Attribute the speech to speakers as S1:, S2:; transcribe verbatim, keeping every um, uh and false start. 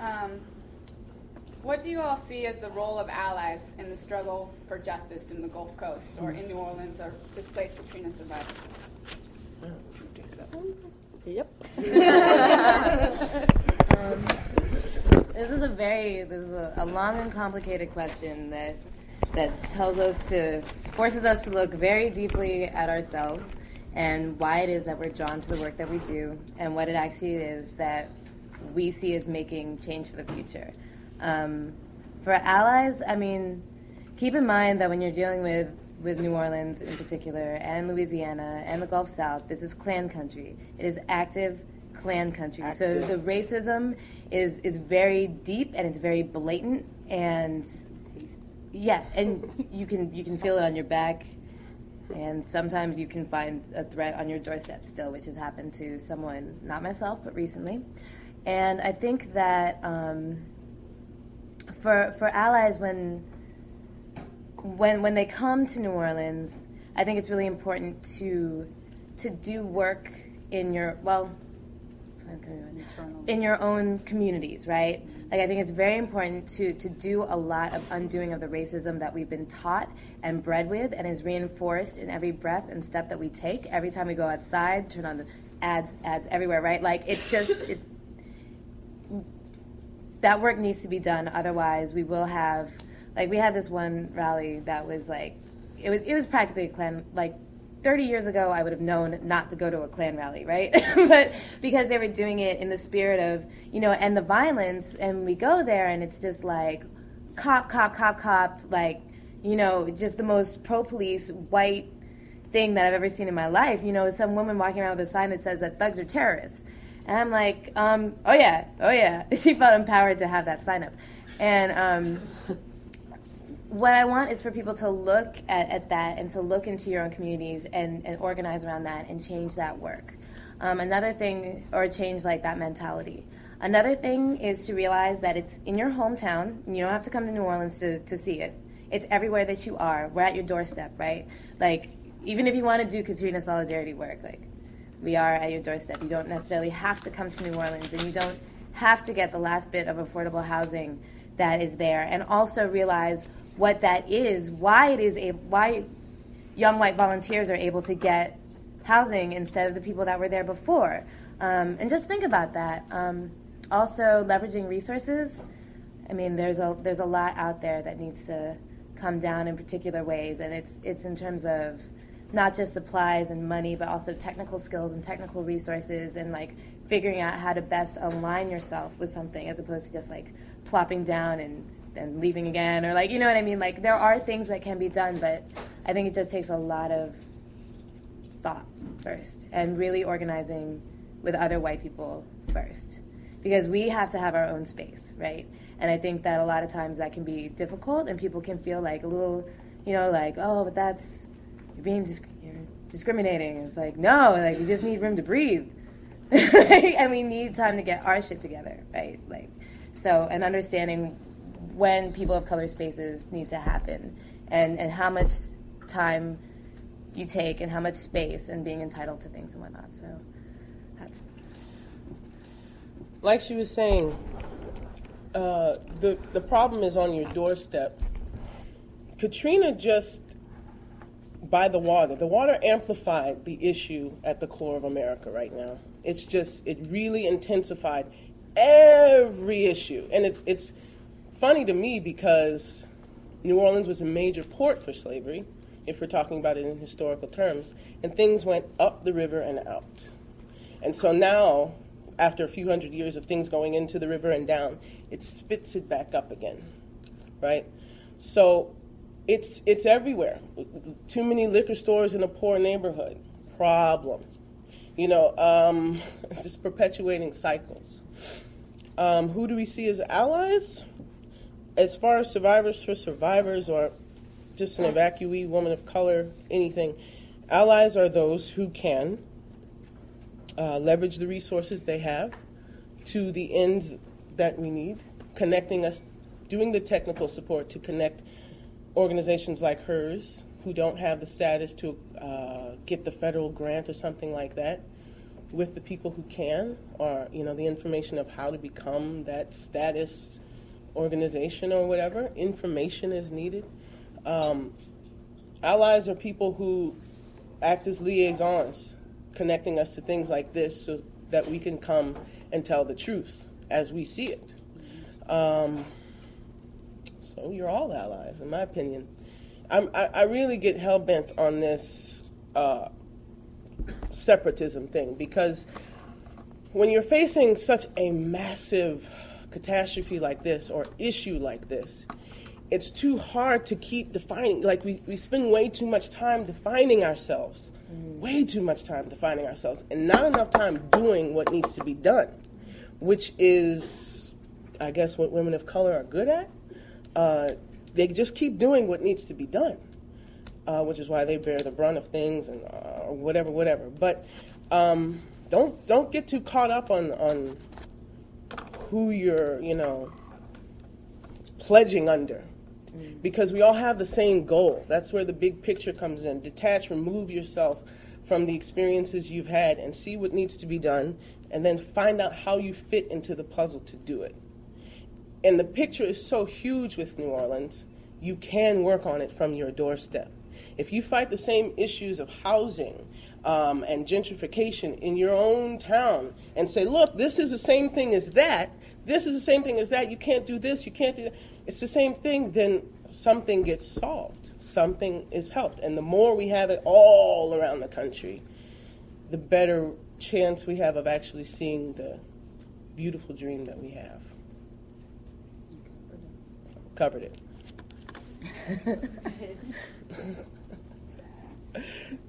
S1: Um, what do you all see as the role of allies in the struggle for justice in the Gulf Coast or in New Orleans or displaced Katrina survivors?
S2: Yep. um, this is a very, this is a, a long and complicated question that that tells us to, forces us to look very deeply at ourselves and why it is that we're drawn to the work that we do and what it actually is that we see as making change for the future. Um, for allies, I mean, keep in mind that when you're dealing with, with New Orleans in particular and Louisiana and the Gulf South, this is Klan country. It is active Klan country. Active. So the racism is, is very deep and it's very blatant, and yeah, and you can you can feel it on your back, and sometimes you can find a threat on your doorstep still, which has happened to someone, not myself, but recently. And I think that um, for for allies, when when when they come to New Orleans, I think it's really important to to do work in your well in your own communities, right? Like, I think it's very important to, to do a lot of undoing of the racism that we've been taught and bred with and is reinforced in every breath and step that we take. Every time we go outside, turn on the ads, ads everywhere, right? Like, it's just, it, that work needs to be done. Otherwise, we will have, like, we had this one rally that was like, it was, it was practically a Klan, like, thirty years ago, I would have known not to go to a Klan rally, right? But because they were doing it in the spirit of, you know, and the violence, and we go there, and it's just like cop, cop, cop, cop, like, you know, just the most pro-police white thing that I've ever seen in my life. You know, some woman walking around with a sign that says that thugs are terrorists. And I'm like, um, oh yeah, oh yeah. She felt empowered to have that sign up. And um, what I want is for people to look at, at that and to look into your own communities and, and organize around that and change that work. Um, another thing, or change like that mentality. Another thing is to realize that it's in your hometown. You don't have to come to New Orleans to, to see it. It's everywhere that you are. We're at your doorstep, right? Like, even if you want to do Katrina solidarity work, like, we are at your doorstep. You don't necessarily have to come to New Orleans, and you don't have to get the last bit of affordable housing that is there. And also realize what that is, why it is a, why young white volunteers are able to get housing instead of the people that were there before. Um, and just think about that. Um, also, leveraging resources. I mean, there's a there's a lot out there that needs to come down in particular ways, and it's it's in terms of not just supplies and money, but also technical skills and technical resources, and like figuring out how to best align yourself with something as opposed to just like plopping down and and leaving again, or like, you know what I mean? Like, there are things that can be done, but I think it just takes a lot of thought first and really organizing with other white people first, because we have to have our own space, right? And I think that a lot of times that can be difficult, and people can feel like a little, you know, like, oh, but that's, you're being disc- you're discriminating. It's like, no, like, we just need room to breathe. And we need time to get our shit together, right? Like, so, and understanding when people of color spaces need to happen, and, and how much time you take and how much space, and being entitled to things and whatnot. So that's...
S3: Like she was saying, uh, the, the problem is on your doorstep. Katrina just, by the water, the water amplified the issue at the core of America right now. It's just, it really intensified every issue. And it's it's funny to me because New Orleans was a major port for slavery, if we're talking about it in historical terms, and things went up the river and out. And so now, after a few hundred years of things going into the river and down, it spits it back up again, right? So it's it's everywhere. Too many liquor stores in a poor neighborhood, problem. You know, um, it's just perpetuating cycles. Um, who do we see as allies? As far as survivors for survivors, or just an evacuee, woman of color, anything, allies are those who can uh, leverage the resources they have to the ends that we need, connecting us, doing the technical support to connect organizations like hers who don't have the status to uh, get the federal grant or something like that, with the people who can, or, you know, the information of how to become that status organization or whatever. Information is needed. Um, allies are people who act as liaisons, connecting us to things like this so that we can come and tell the truth as we see it. Um, so you're all allies, in my opinion. I'm, I, I really get hell-bent on this uh, separatism thing, because when you're facing such a massive catastrophe like this or issue like this, it's too hard to keep defining. Like, we, we spend way too much time defining ourselves, mm. way too much time defining ourselves, and not enough time doing what needs to be done, which is, I guess, what women of color are good at. Uh, they just keep doing what needs to be done, uh, which is why they bear the brunt of things and uh, whatever, whatever. But um, don't don't get too caught up on on who you're, you know, pledging under, because we all have the same goal. That's where the big picture comes in. Detach, remove yourself from the experiences you've had and see what needs to be done, and then find out how you fit into the puzzle to do it. And the picture is so huge with New Orleans, you can work on it from your doorstep. If you fight the same issues of housing um, and gentrification in your own town and say, look, this is the same thing as that, this is the same thing as that, you can't do this, you can't do that, it's the same thing, then something gets solved. Something is helped. And the more we have it all around the country, the better chance we have of actually seeing the beautiful dream that we have. Covered it.